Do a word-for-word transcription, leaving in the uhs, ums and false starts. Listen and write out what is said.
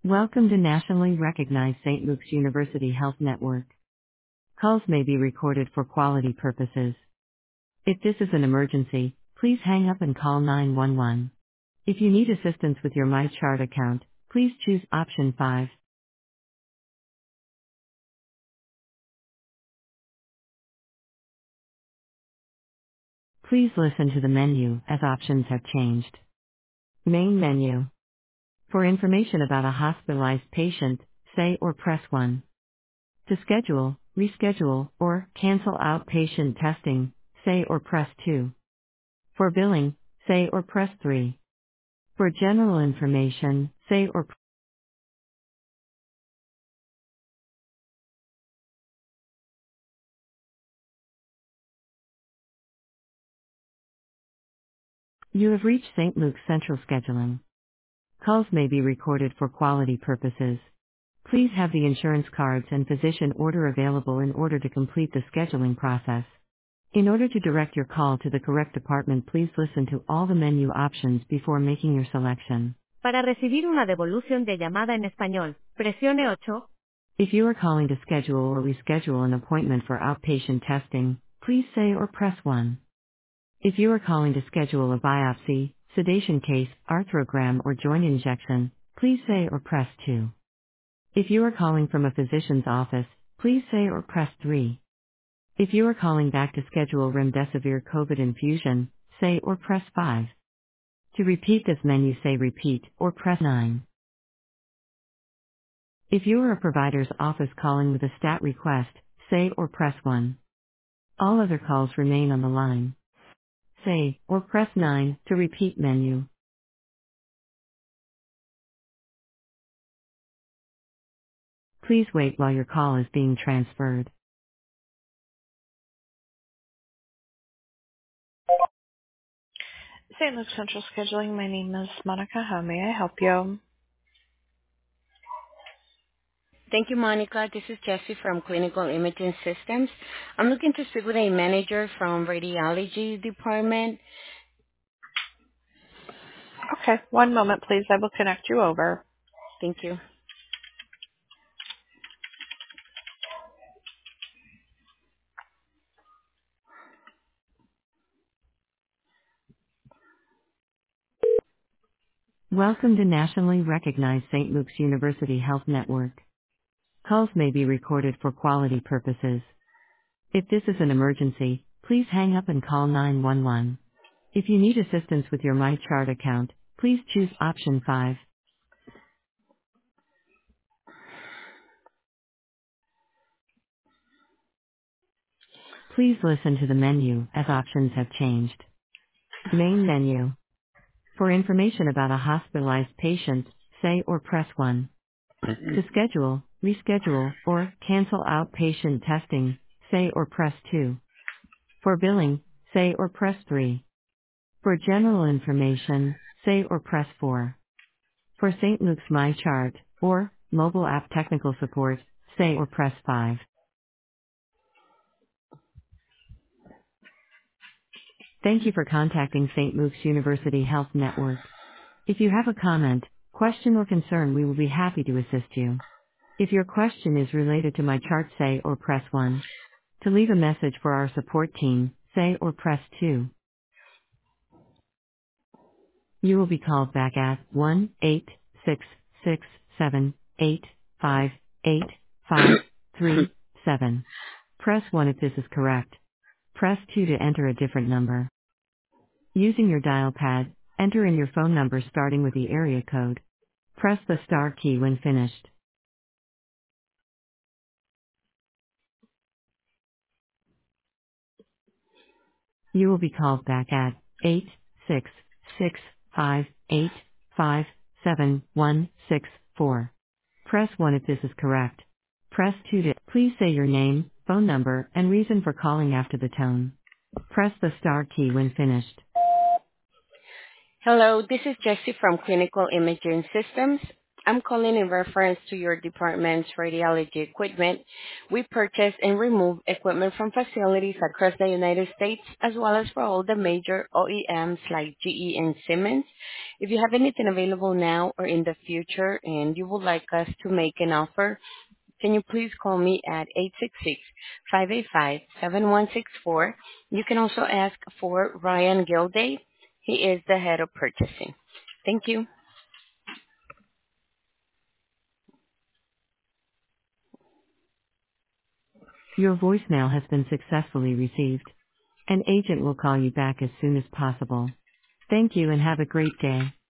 Welcome to nationally recognized Saint Luke's University Health Network. Calls may be recorded for quality purposes. If this is an emergency, please hang up and call nine one one. If you need assistance with your MyChart account, please choose option five. Please listen to the menu as options have changed. Main menu. For information about a hospitalized patient, say or press one. To schedule, reschedule, or cancel outpatient testing, say or press two. For billing, say or press three. For general information, say or pr- You have reached Saint Luke's Central Scheduling. Calls may be recorded for quality purposes. Please have the insurance cards and physician order available in order to complete the scheduling process. In order to direct your call to the correct department, please listen to all the menu options before making your selection. Para recibir una devolución de llamada en español, presione ocho. If you are calling to schedule or reschedule an appointment for outpatient testing, please say or press one. If you are calling to schedule a biopsy, sedation case, arthrogram, or joint injection, please say or press two. If you are calling from a physician's office, please say or press three. If you are calling back to schedule remdesivir COVID infusion, say or press five. To repeat this menu, say repeat or press nine. If you are a provider's office calling with a stat request, say or press one. All other calls remain on the line. Say or press nine to repeat menu. Please wait while your call is being transferred. Saint Luke Central Scheduling, my name is Monica. How may I help you? Thank you, Monica. This is Jessie from Clinical Imaging Systems. I'm looking to speak with a manager from radiology department. Okay, one moment please. I will connect you over. Thank you. Welcome to nationally recognized Saint Luke's University Health Network. Calls may be recorded for quality purposes. If this is an emergency, please hang up and call nine one one. If you need assistance with your MyChart account, please choose option five. Please listen to the menu as options have changed. Main menu. For information about a hospitalized patient, say or press one. To schedule, reschedule, or cancel outpatient testing, say or press two. For billing, say or press three. For general information, say or press four. For Saint Luke's MyChart, or mobile app technical support, say or press five. Thank you for contacting Saint Luke's University Health Network. If you have a comment, question, or concern, we will be happy to assist you. If your question is related to MyChart, say or press one. To leave a message for our support team, say or press two. You will be called back at one eight six six seven eight five eight five three seven. Press one if this is correct. Press two to enter a different number. Using your dial pad, enter in your phone number starting with the area code. Press the star key when finished. You will be called back at eight six six five eight five seven one six four. Press one if this is correct. Press two to please say your name, phone number, and reason for calling after the tone. Press the star key when finished. Hello, this is Jessie from Clinical Imaging Systems. I'm calling in reference to your department's radiology equipment. We purchase and remove equipment from facilities across the United States, as well as for all the major O E Ms like G E and Siemens. If you have anything available now or in the future and you would like us to make an offer, can you please call me at eight six six, five eight five, seven one six four. You can also ask for Ryan Gilday. He is the head of purchasing. Thank you. Your voicemail has been successfully received. An agent will call you back as soon as possible. Thank you and have a great day.